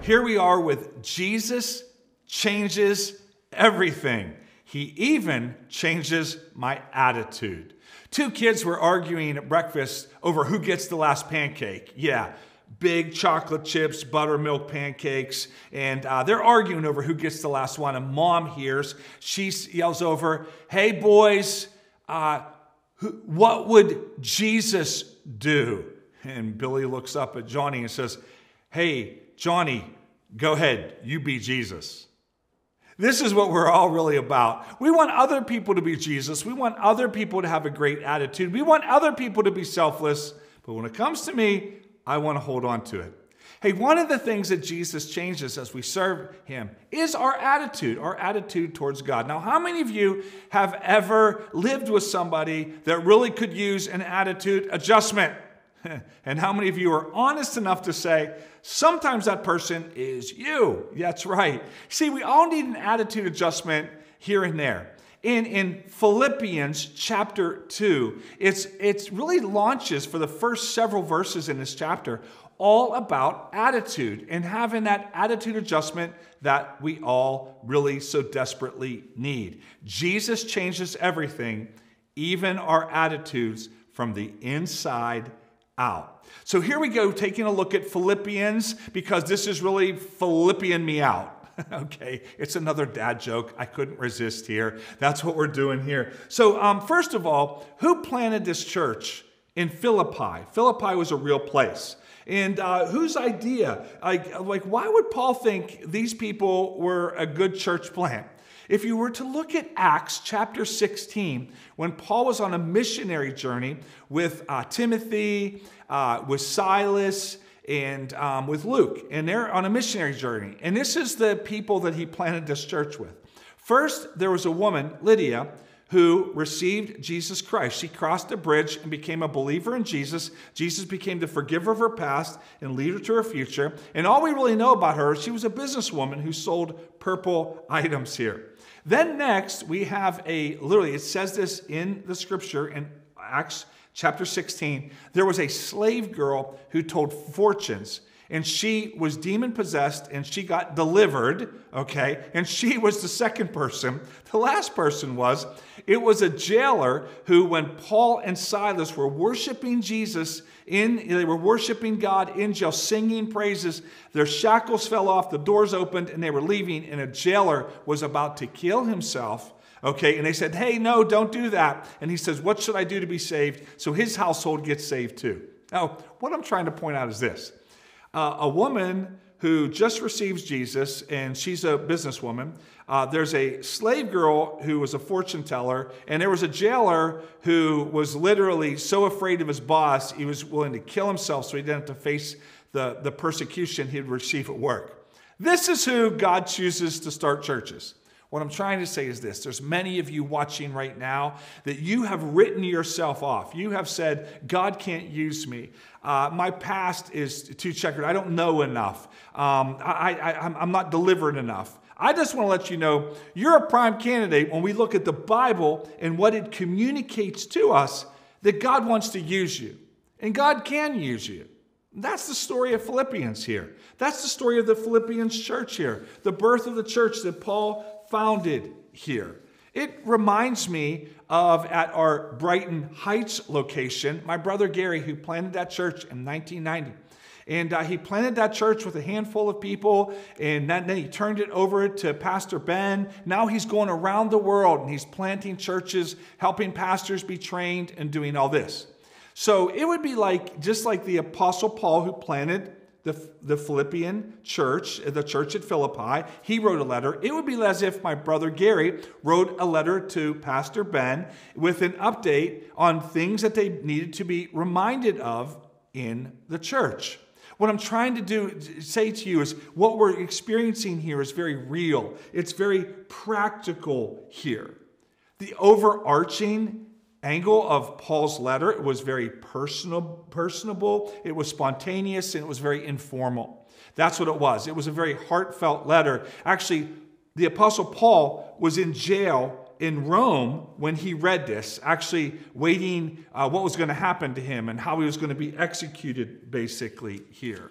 Here we are with Jesus changes everything. He even changes my attitude. Two kids were arguing at breakfast over who gets the last pancake. Yeah, big chocolate chips, buttermilk pancakes, and they're arguing over who gets the last one. And mom hears, she yells over, "Hey boys, what would Jesus do?" And Billy looks up at Johnny and says, "Hey, Johnny, go ahead, you be Jesus." This is what we're all really about. We want other people to be Jesus. We want other people to have a great attitude. We want other people to be selfless. But when it comes to me, I want to hold on to it. Hey, one of the things that Jesus changes as we serve him is our attitude towards God. Now, how many of you have ever lived with somebody that really could use an attitude adjustment? And how many of you are honest enough to say, sometimes that person is you? That's right. See, we all need an attitude adjustment here and there. In Philippians chapter 2, it's really launches for the first several verses in this chapter all about attitude and having that attitude adjustment that we all really so desperately need. Jesus changes everything, even our attitudes from the inside out. So here we go, taking a look at Philippians, because this is really Philippian me out. Okay, it's another dad joke. I couldn't resist here. That's what we're doing here. So first of all, who planted this church in Philippi? Philippi was a real place. And whose idea? Like, why would Paul think these people were a good church plant? If you were to look at Acts chapter 16, when Paul was on a missionary journey with Timothy, with Silas, and with Luke, and they're on a missionary journey. And this is the people that he planted this church with. First, there was a woman, Lydia, who received Jesus Christ. She crossed a bridge and became a believer in Jesus. Jesus became the forgiver of her past and leader to her future. And all we really know about her, she was a businesswoman who sold purple items here. Then next, we have literally, it says this in the scripture in Acts chapter 16, there was a slave girl who told fortunes. And she was demon-possessed, and she got delivered, okay? And she was the second person. The last person was a jailer who, when Paul and Silas were worshiping Jesus, they were worshiping God in jail, singing praises, their shackles fell off, the doors opened, and they were leaving, and a jailer was about to kill himself. Okay, and they said, "Hey, no, don't do that." And he says, "What should I do to be saved?" So his household gets saved too. Now, what I'm trying to point out is this. A woman who just receives Jesus, and she's a businesswoman. There's a slave girl who was a fortune teller, and there was a jailer who was literally so afraid of his boss, he was willing to kill himself so he didn't have to face the persecution he'd receive at work. This is who God chooses to start churches. What I'm trying to say is this. There's many of you watching right now that you have written yourself off. You have said, "God can't use me. My past is too checkered. I don't know enough. I'm not delivered enough." I just want to let you know, you're a prime candidate when we look at the Bible and what it communicates to us, that God wants to use you. And God can use you. That's the story of Philippians here. That's the story of the Philippians church here. The birth of the church that Paul founded here. It reminds me of, at our Brighton Heights location, my brother Gary, who planted that church in 1990. And he planted that church with a handful of people, and then he turned it over to Pastor Ben. Now he's going around the world, and he's planting churches, helping pastors be trained, and doing all this. So it would be just like the Apostle Paul, who planted the Philippian church, the church at Philippi. He wrote a letter. It would be as if my brother Gary wrote a letter to Pastor Ben with an update on things that they needed to be reminded of in the church. What I'm trying to say to you is what we're experiencing here is very real. It's very practical here. The overarching angle of Paul's letter, it was very personable, it was spontaneous, and it was very informal. That's what it was. It was a very heartfelt letter. Actually, the Apostle Paul was in jail in Rome when he read this, actually waiting what was going to happen to him and how he was going to be executed, basically, here.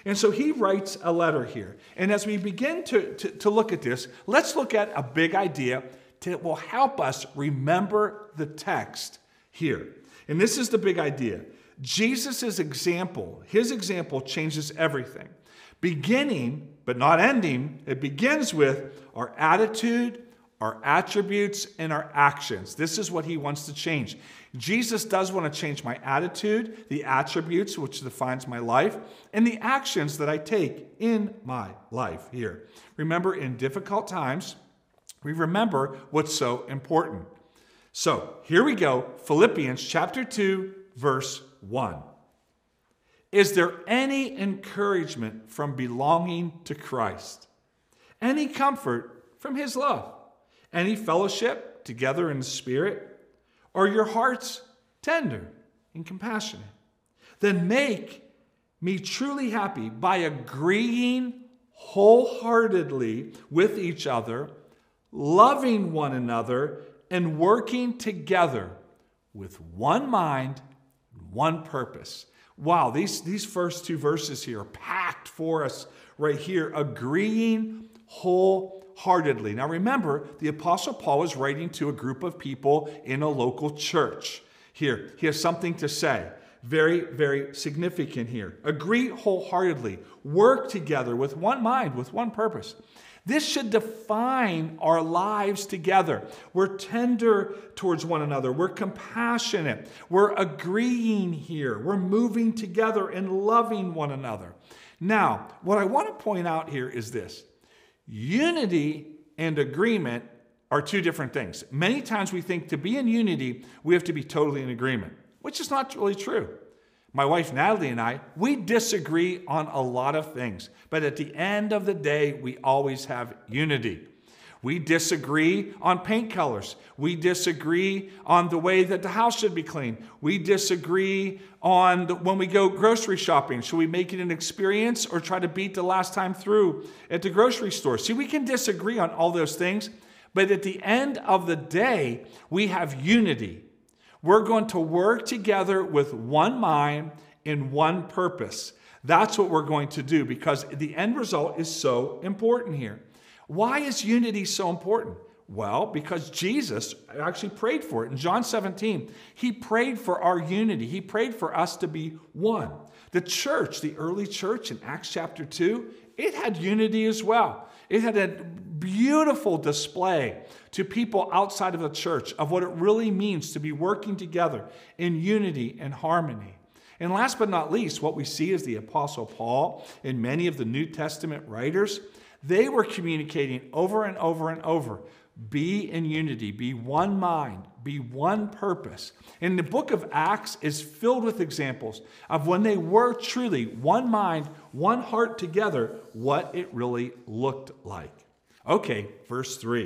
And so he writes a letter here. And as we begin to look at this, let's look at a big idea that will help us remember the text here. And this is the big idea. Jesus' example, his example changes everything. Beginning, but not ending, it begins with our attitude, our attributes, and our actions. This is what he wants to change. Jesus does want to change my attitude, the attributes, which defines my life, and the actions that I take in my life here. Remember, in difficult times, we remember what's so important. So here we go, Philippians chapter 2, verse 1. Is there any encouragement from belonging to Christ? Any comfort from his love? Any fellowship together in the Spirit? Are your hearts tender and compassionate? Then make me truly happy by agreeing wholeheartedly with each other, loving one another, and working together with one mind and one purpose. Wow, these first two verses here are packed for us right here, agreeing wholeheartedly. Now remember, the Apostle Paul is writing to a group of people in a local church. Here, he has something to say. Very, very significant here. Agree wholeheartedly. Work together with one mind, with one purpose. This should define our lives together. We're tender towards one another. We're compassionate. We're agreeing here. We're moving together and loving one another. Now, what I want to point out here is this. Unity and agreement are two different things. Many times we think to be in unity, we have to be totally in agreement, which is not really true. My wife Natalie and I, we disagree on a lot of things, but at the end of the day, we always have unity. We disagree on paint colors. We disagree on the way that the house should be cleaned. We disagree on when we go grocery shopping. Should we make it an experience or try to beat the last time through at the grocery store? See, we can disagree on all those things, but at the end of the day, we have unity. We're going to work together with one mind and one purpose. That's what we're going to do because the end result is so important here. Why is unity so important? Well, because Jesus actually prayed for it. In John 17, he prayed for our unity. He prayed for us to be one. The church, the early church in Acts chapter 2, it had unity as well. It had a beautiful display to people outside of the church of what it really means to be working together in unity and harmony. And last but not least, what we see is the Apostle Paul and many of the New Testament writers, they were communicating over and over and over, be in unity, be one mind, be one purpose. And the book of Acts is filled with examples of when they were truly one mind, one heart together, what it really looked like. Okay, verse 3.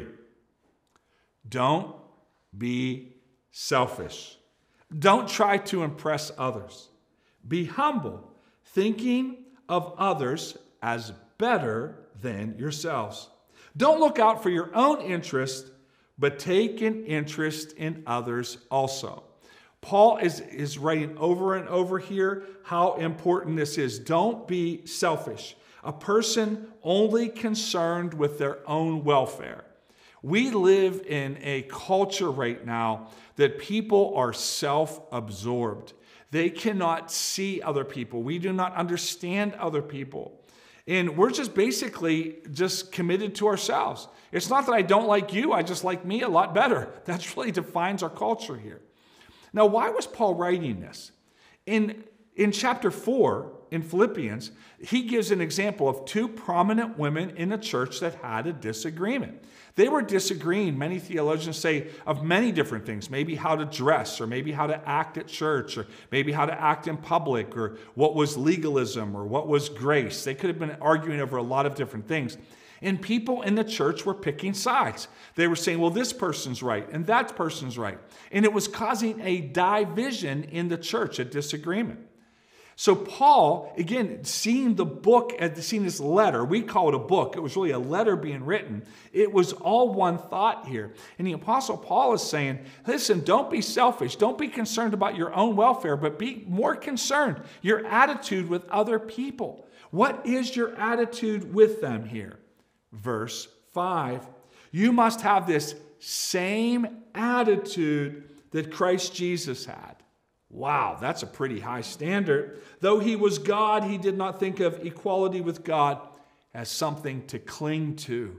Don't be selfish. Don't try to impress others. Be humble, thinking of others as better than yourselves. Don't look out for your own interest, but take an interest in others also. Paul is writing over and over here how important this is. Don't be selfish. A person only concerned with their own welfare. We live in a culture right now that people are self-absorbed. They cannot see other people. We do not understand other people. And we're just basically just committed to ourselves. It's not that I don't like you, I just like me a lot better. That really defines our culture here. Now, why was Paul writing this? In chapter 4, in Philippians, he gives an example of two prominent women in a church that had a disagreement. They were disagreeing, many theologians say, of many different things. Maybe how to dress, or maybe how to act at church, or maybe how to act in public, or what was legalism, or what was grace. They could have been arguing over a lot of different things. And people in the church were picking sides. They were saying, well, this person's right, and that person's right. And it was causing a division in the church, a disagreement. So Paul, again, seeing the book, seeing this letter, we call it a book. It was really a letter being written. It was all one thought here. And the Apostle Paul is saying, listen, don't be selfish. Don't be concerned about your own welfare, but be more concerned, your attitude with other people. What is your attitude with them here? Verse 5, you must have this same attitude that Christ Jesus had. Wow, that's a pretty high standard. Though he was God, he did not think of equality with God as something to cling to.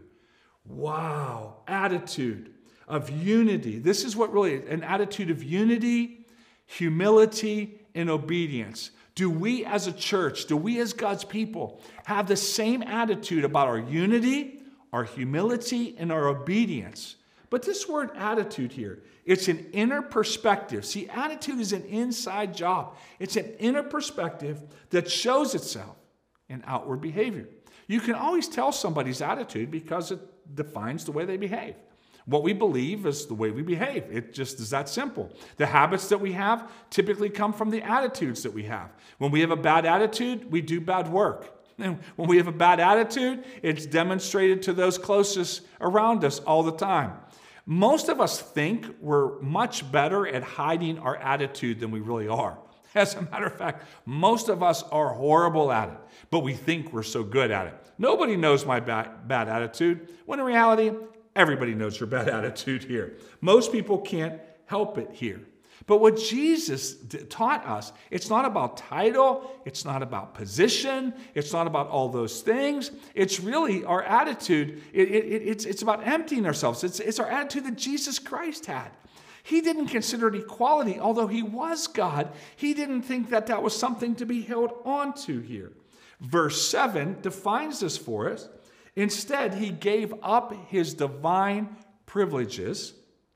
Wow, attitude of unity. This is what really, an attitude of unity, humility, and obedience. Do we as a church, do we as God's people have the same attitude about our unity, our humility, and our obedience? But this word attitude here, it's an inner perspective. See, attitude is an inside job. It's an inner perspective that shows itself in outward behavior. You can always tell somebody's attitude because it defines the way they behave. What we believe is the way we behave. It just is that simple. The habits that we have typically come from the attitudes that we have. When we have a bad attitude, we do bad work. And when we have a bad attitude, it's demonstrated to those closest around us all the time. Most of us think we're much better at hiding our attitude than we really are. As a matter of fact, most of us are horrible at it, but we think we're so good at it. Nobody knows my bad attitude, when in reality, everybody knows your bad attitude here. Most people can't help it here. But what Jesus taught us, it's not about title, it's not about position, it's not about all those things. It's really our attitude. It's about emptying ourselves. It's our attitude that Jesus Christ had. He didn't consider it equality, although he was God. He didn't think that that was something to be held on to here. Verse 7 defines this for us. Instead, he gave up his divine privileges.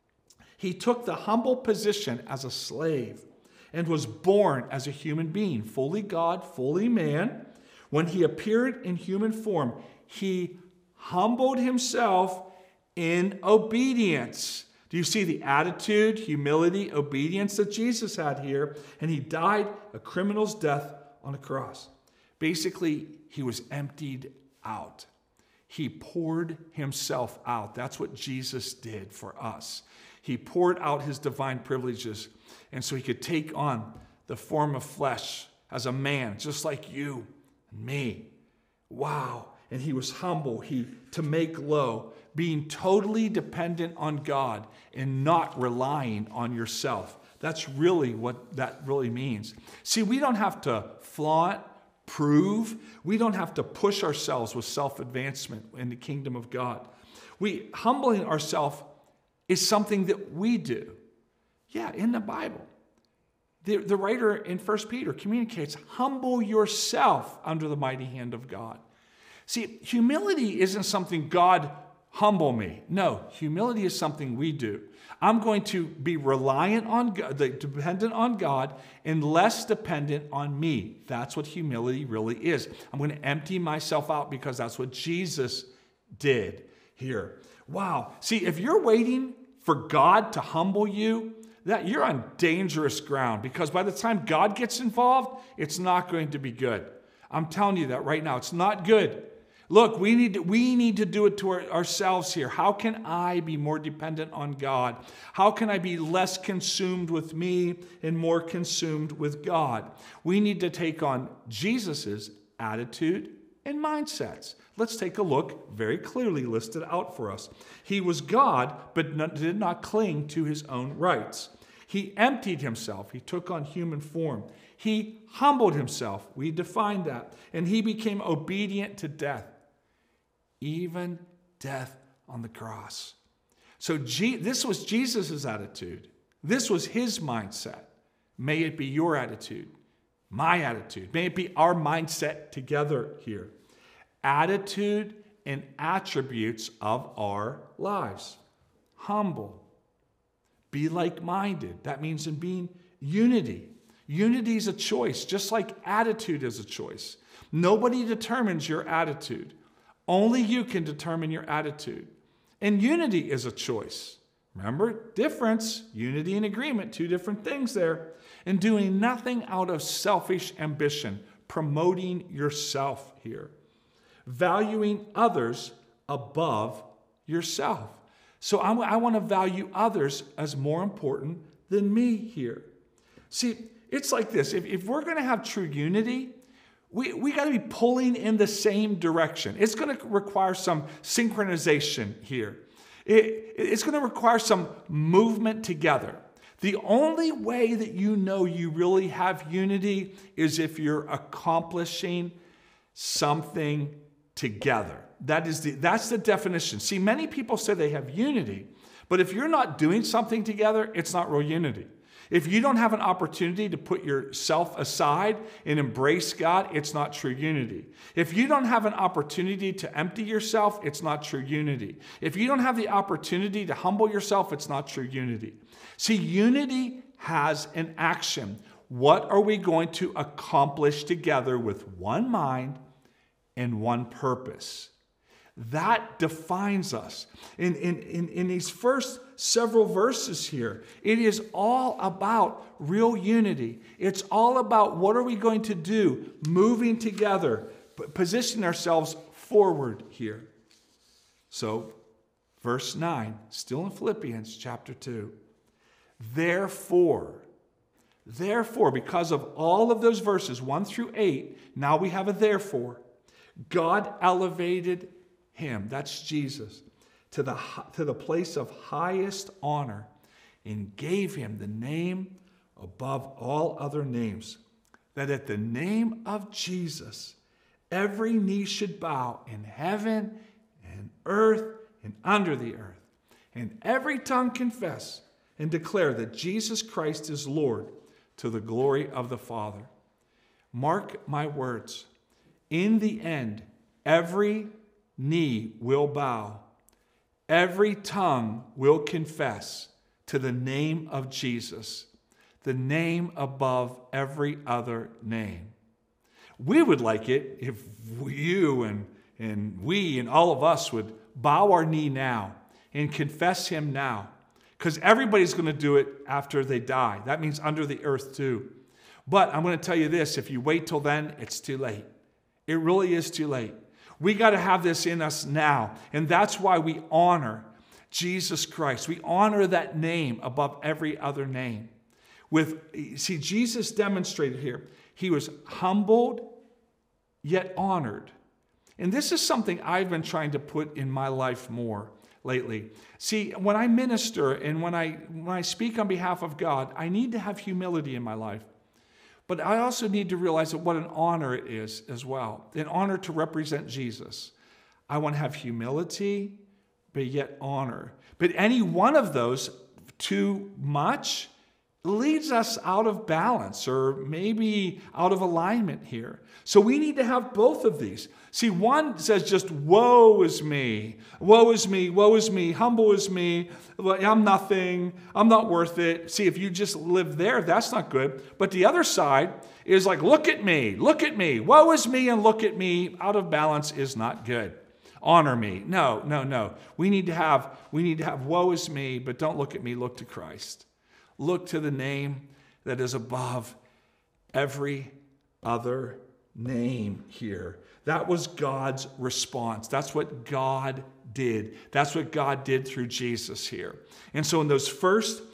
He took the humble position as a slave and was born as a human being, fully God, fully man. When he appeared in human form, he humbled himself in obedience. Do you see the attitude, humility, obedience that Jesus had here? And he died a criminal's death on a cross. Basically, he was emptied out. He poured himself out. That's what Jesus did for us. He poured out his divine privileges, and so he could take on the form of flesh as a man, just like you and me. Wow. And he was humble, to make low, being totally dependent on God and not relying on yourself. That's really what that really means. See, we don't have to flaunt, prove. We don't have to push ourselves with self-advancement in the kingdom of God. Humbling ourselves is something that we do. Yeah, in the Bible. The writer in 1 Peter communicates, humble yourself under the mighty hand of God. See, humility isn't something God humble me. No, humility is something we do. I'm going to be reliant on God, dependent on God, and less dependent on me. That's what humility really is. I'm going to empty myself out because that's what Jesus did here. Wow. See, if you're waiting for God to humble you, that you're on dangerous ground, because by the time God gets involved, it's not going to be good. I'm telling you that right now. It's not good. Look, we need to do it to ourselves here. How can I be more dependent on God? How can I be less consumed with me and more consumed with God? We need to take on Jesus's attitude and mindsets. Let's take a look, very clearly listed out for us. He was God, but did not cling to his own rights. He emptied himself. He took on human form. He humbled himself. We defined that. And he became obedient to death, even death on the cross. So this was Jesus' attitude. This was his mindset. May it be your attitude, my attitude. May it be our mindset together here. Attitude and attributes of our lives. Humble. Be like-minded. That means in being unity. Unity is a choice, just like attitude is a choice. Nobody determines your attitude. Only you can determine your attitude. And unity is a choice. Remember, difference, unity and agreement, two different things there. And doing nothing out of selfish ambition, promoting yourself here. Valuing others above yourself. So I want to value others as more important than me here. See, it's like this. If we're going to have true unity, we got to be pulling in the same direction. It's going to require some synchronization here. It's going to require some movement together. The only way that you know you really have unity is if you're accomplishing something together. That's the definition. See, many people say they have unity, but if you're not doing something together, it's not real unity. If you don't have an opportunity to put yourself aside and embrace God, it's not true unity. If you don't have an opportunity to empty yourself, it's not true unity. If you don't have the opportunity to humble yourself, it's not true unity. See, unity has an action. What are we going to accomplish together with one mind and one purpose? That defines us. In these first several verses here, it is all about real unity. It's all about what are we going to do, moving together, positioning ourselves forward here. So, verse 9, still in Philippians chapter 2. Therefore, because of all of those verses, 1 through 8, now we have a therefore. God elevated him, that's Jesus, to the place of highest honor and gave him the name above all other names, that at the name of Jesus every knee should bow in heaven and earth and under the earth, and every tongue confess and declare that Jesus Christ is Lord, to the glory of the Father. Mark my words, in the end every knee will bow, every tongue will confess to the name of Jesus, the name above every other name. We would like it if you and we and all of us would bow our knee now and confess him now, because everybody's going to do it after they die. That means under the earth too. But I'm going to tell you this, if you wait till then, it's too late. It really is too late. We got to have this in us now. And that's why we honor Jesus Christ. We honor that name above every other name. See, Jesus demonstrated here, he was humbled yet honored. And this is something I've been trying to put in my life more lately. See, when I minister and when I speak on behalf of God, I need to have humility in my life. But I also need to realize that what an honor it is as well. An honor to represent Jesus. I want to have humility, but yet honor. But any one of those too much leads us out of balance or maybe out of alignment here. So we need to have both of these. See, one says just, woe is me, woe is me, woe is me, humble is me, I'm nothing, I'm not worth it. See, if you just live there, that's not good. But the other side is like, look at me, woe is me and look at me, out of balance is not good. Honor me. No. We need to have woe is me, but don't look at me, look to Christ. Look to the name that is above every other name here. That was God's response. That's what God did. That's what God did through Jesus here. And so in those first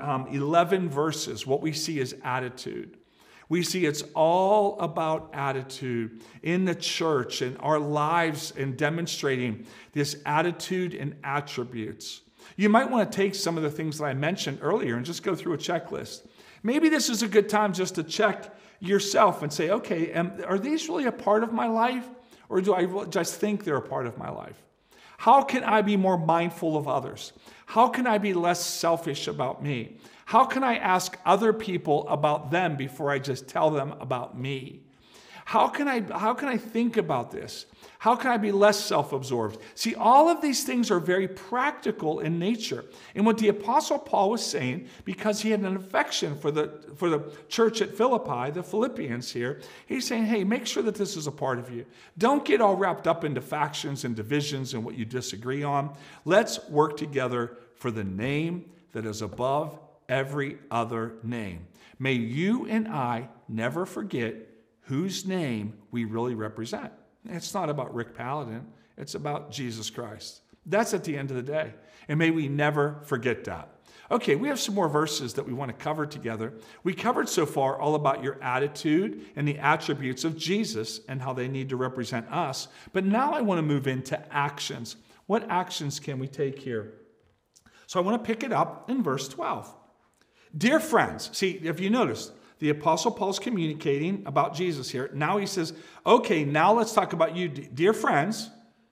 11 verses, what we see is attitude. We see it's all about attitude in the church and our lives and demonstrating this attitude and attributes. You might want to take some of the things that I mentioned earlier and just go through a checklist. Maybe this is a good time just to check yourself and say, okay, are these really a part of my life? Or do I just think they're a part of my life? How can I be more mindful of others? How can I be less selfish about me? How can I ask other people about them before I just tell them about me? How can I think about this? How can I be less self-absorbed? See, all of these things are very practical in nature. And what the Apostle Paul was saying, because he had an affection for the church at Philippi, the Philippians here, he's saying, hey, make sure that this is a part of you. Don't get all wrapped up into factions and divisions and what you disagree on. Let's work together for the name that is above every other name. May you and I never forget whose name we really represent. It's not about Rick Paladin. It's about Jesus Christ. That's at the end of the day. And may we never forget that. Okay, we have some more verses that we want to cover together. We covered so far all about your attitude and the attributes of Jesus and how they need to represent us. But now I want to move into actions. What actions can we take here? So I want to pick it up in verse 12. Dear friends, see, if you notice, the Apostle Paul's communicating about Jesus here. Now he says, okay, now let's talk about you. Dear friends,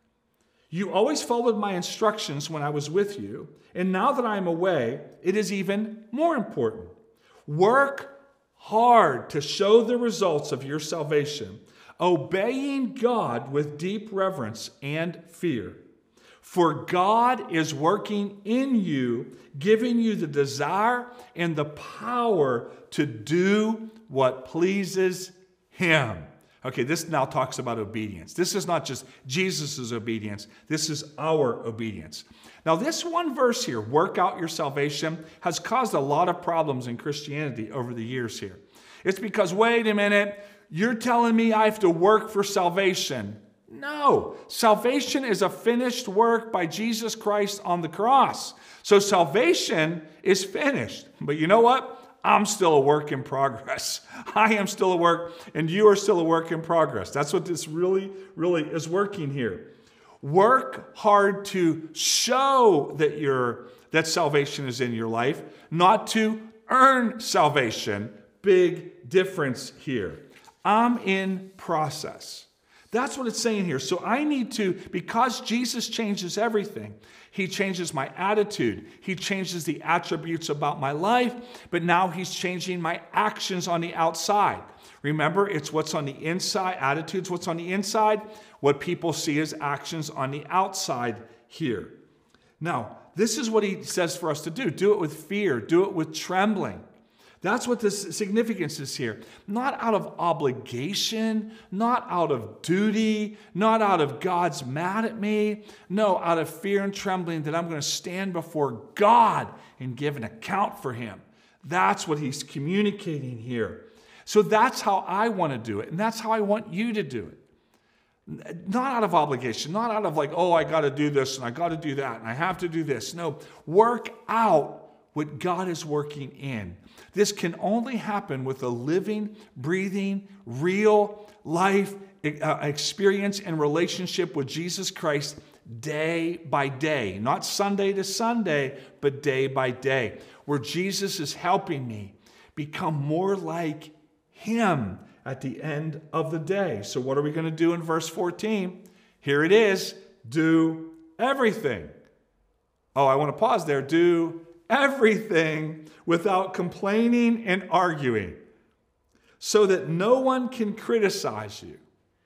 you always followed my instructions when I was with you, and now that I am away, it is even more important. Work hard to show the results of your salvation, obeying God with deep reverence and fear. For God is working in you, giving you the desire and the power to do what pleases Him. Okay, this now talks about obedience. This is not just Jesus' obedience. This is our obedience. Now, this one verse here, work out your salvation, has caused a lot of problems in Christianity over the years here. It's because, wait a minute, you're telling me I have to work for salvation. No, salvation is a finished work by Jesus Christ on the cross. So salvation is finished. But you know what? I'm still a work in progress. I am still a work, and you are still a work in progress. That's what this really is working here. Work hard to show that salvation is in your life, not to earn salvation. Big difference here. I'm in process. That's what it's saying here. So I need to, because Jesus changes everything, He changes my attitude. He changes the attributes about my life, but now He's changing my actions on the outside. Remember, it's what's on the inside, attitudes, what's on the inside, what people see as actions on the outside here. Now, this is what He says for us to do. Do it with fear. Do it with trembling. That's what the significance is here. Not out of obligation, not out of duty, not out of God's mad at me. No, out of fear and trembling that I'm going to stand before God and give an account for Him. That's what He's communicating here. So that's how I want to do it, and that's how I want you to do it. Not out of obligation, not out of like, oh, I got to do this and I got to do that and I have to do this. No, work out what God is working in. This can only happen with a living, breathing, real life experience and relationship with Jesus Christ day by day. Not Sunday to Sunday, but day by day, where Jesus is helping me become more like Him at the end of the day. So what are we going to do in verse 14? Here it is. Do everything. Oh, I want to pause there. Do everything without complaining and arguing, so that no one can criticize you.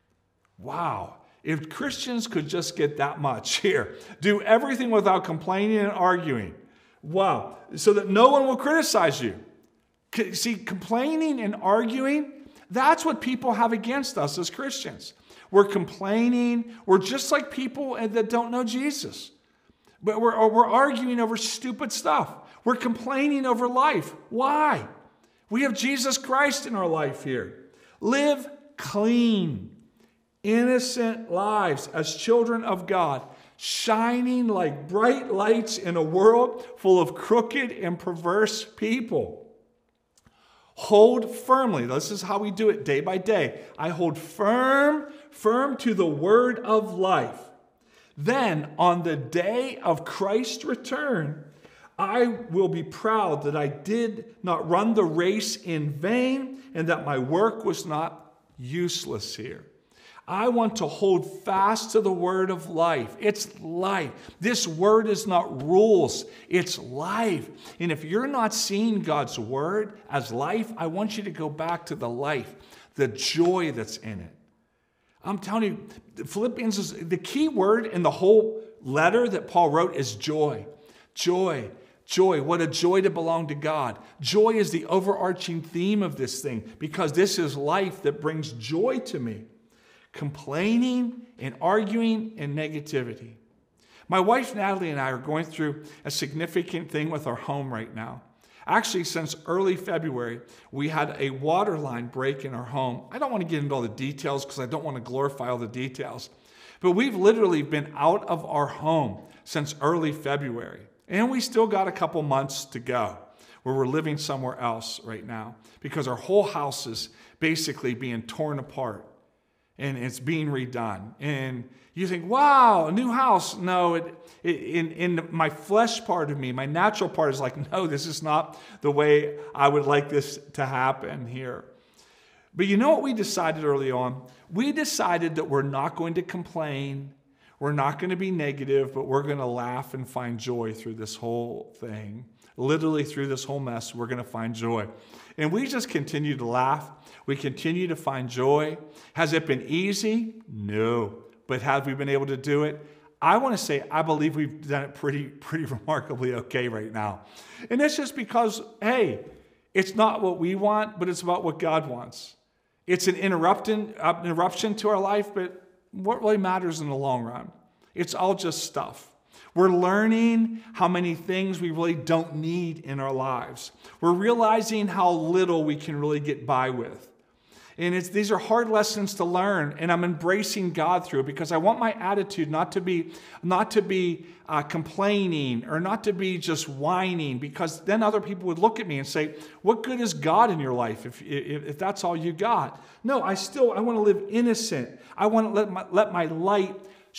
Wow. If Christians could just get that much here. Do everything without complaining and arguing. Wow. So that no one will criticize you. See, complaining and arguing, that's what people have against us as Christians. We're complaining. We're just like people that don't know Jesus. But we're arguing over stupid stuff. We're complaining over life. Why? We have Jesus Christ in our life here. Live clean, innocent lives as children of God, shining like bright lights in a world full of crooked and perverse people. Hold firmly. This is how we do it day by day. I hold firm to the word of life. Then, on the day of Christ's return, I will be proud that I did not run the race in vain and that my work was not useless here. I want to hold fast to the word of life. It's life. This word is not rules. It's life. And if you're not seeing God's word as life, I want you to go back to the life, the joy that's in it. I'm telling you, Philippians is the key word in the whole letter that Paul wrote is joy. Joy. Joy. What a joy to belong to God. Joy is the overarching theme of this thing because this is life that brings joy to me. Complaining and arguing and negativity. My wife Natalie and I are going through a significant thing with our home right now. Actually, since early February, we had a water line break in our home. I don't want to get into all the details because I don't want to glorify all the details. But we've literally been out of our home since early February. And we still got a couple months to go where we're living somewhere else right now because our whole house is basically being torn apart and it's being redone. And you think, wow, a new house. No, in my flesh part of me, my natural part is like, no, this is not the way I would like this to happen here. But you know what we decided early on? We decided that we're not going to complain. We're not going to be negative, but we're going to laugh and find joy through this whole thing. Literally through this whole mess, we're going to find joy. And we just continue to laugh. We continue to find joy. Has it been easy? No. But have we been able to do it? I want to say I believe we've done it pretty remarkably okay right now. And that's just because, hey, it's not what we want, but it's about what God wants. It's an interruption to our life, but what really matters in the long run? It's all just stuff. We're learning how many things we really don't need in our lives. We're realizing how little we can really get by with. And these are hard lessons to learn, and I'm embracing God through it because I want my attitude not to be complaining or not to be just whining, because then other people would look at me and say, what good is God in your life if that's all you got? No, I want to live innocent. I want to let my light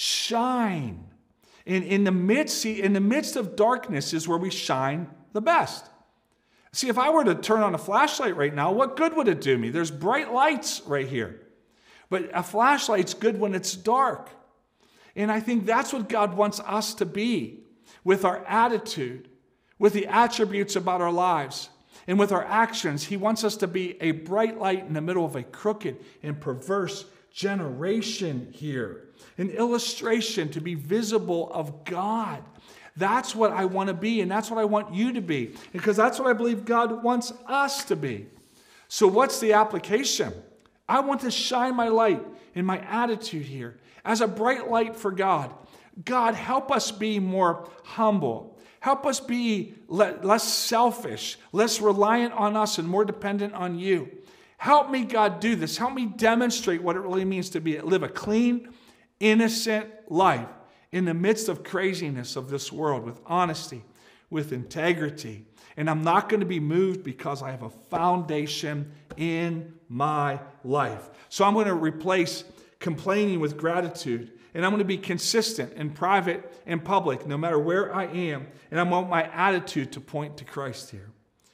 shine. In the midst of darkness is where we shine the best. See, if I were to turn on a flashlight right now, what good would it do me? There's bright lights right here. But a flashlight's good when it's dark. And I think that's what God wants us to be with our attitude, with the attributes about our lives, and with our actions. He wants us to be a bright light in the middle of a crooked and perverse generation here. An illustration to be visible of God. That's what I want to be, and that's what I want you to be, because that's what I believe God wants us to be. So what's the application? I want to shine my light in my attitude here as a bright light for God. God, help us be more humble. Help us be less selfish, less reliant on us, and more dependent on you. Help me, God, do this. Help me demonstrate what it really means to live a clean, innocent life in the midst of craziness of this world, with honesty, with integrity. And I'm not going to be moved because I have a foundation in my life. So I'm going to replace complaining with gratitude. And I'm going to be consistent in private and public, no matter where I am. And I want my attitude to point to Christ here.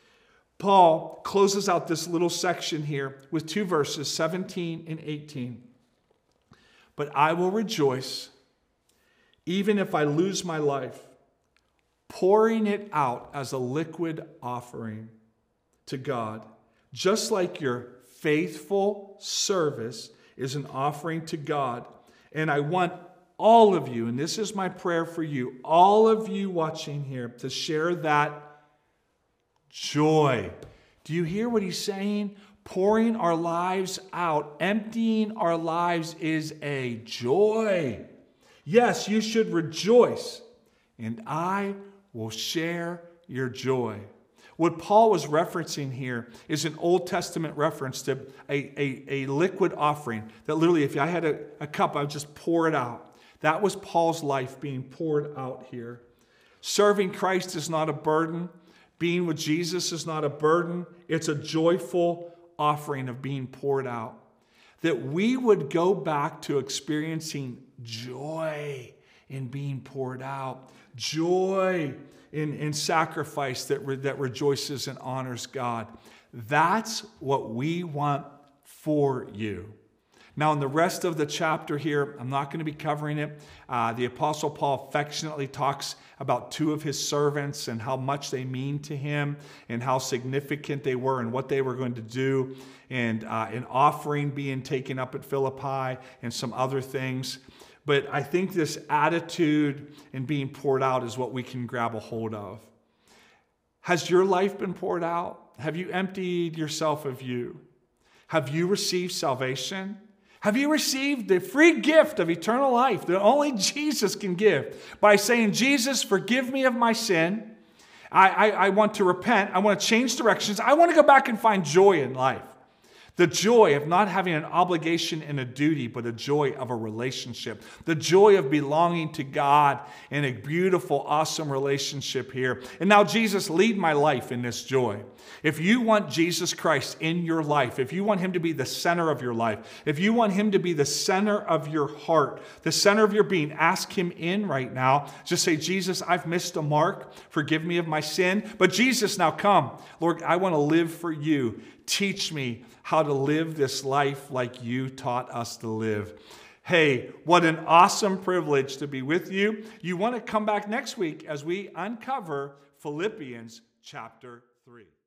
Paul closes out this little section here with 2 verses, 17 and 18. But I will rejoice, even if I lose my life, pouring it out as a liquid offering to God, just like your faithful service is an offering to God. And I want all of you, and this is my prayer for you, all of you watching here, to share that joy. Do you hear what he's saying? Pouring our lives out, emptying our lives is a joy. Yes, you should rejoice, and I will share your joy. What Paul was referencing here is an Old Testament reference to a liquid offering that literally, if I had a cup, I would just pour it out. That was Paul's life being poured out here. Serving Christ is not a burden. Being with Jesus is not a burden. It's a joyful offering of being poured out. That we would go back to experiencing joy in being poured out. Joy in sacrifice that rejoices and honors God. That's what we want for you. Now, in the rest of the chapter here, I'm not going to be covering it. The Apostle Paul affectionately talks about 2 of his servants and how much they mean to him and how significant they were and what they were going to do, and an offering being taken up at Philippi and some other things. But I think this attitude and being poured out is what we can grab a hold of. Has your life been poured out? Have you emptied yourself of you? Have you received salvation? Have you received the free gift of eternal life that only Jesus can give by saying, Jesus, forgive me of my sin. I want to repent. I want to change directions. I want to go back and find joy in life. The joy of not having an obligation and a duty, but a joy of a relationship. The joy of belonging to God in a beautiful, awesome relationship here. And now, Jesus, lead my life in this joy. If you want Jesus Christ in your life, if you want him to be the center of your life, if you want him to be the center of your heart, the center of your being, ask him in right now. Just say, Jesus, I've missed a mark. Forgive me of my sin. But Jesus, now come. Lord, I want to live for you. Teach me how to live this life like you taught us to live. Hey, what an awesome privilege to be with you. You want to come back next week as we uncover Philippians chapter 3.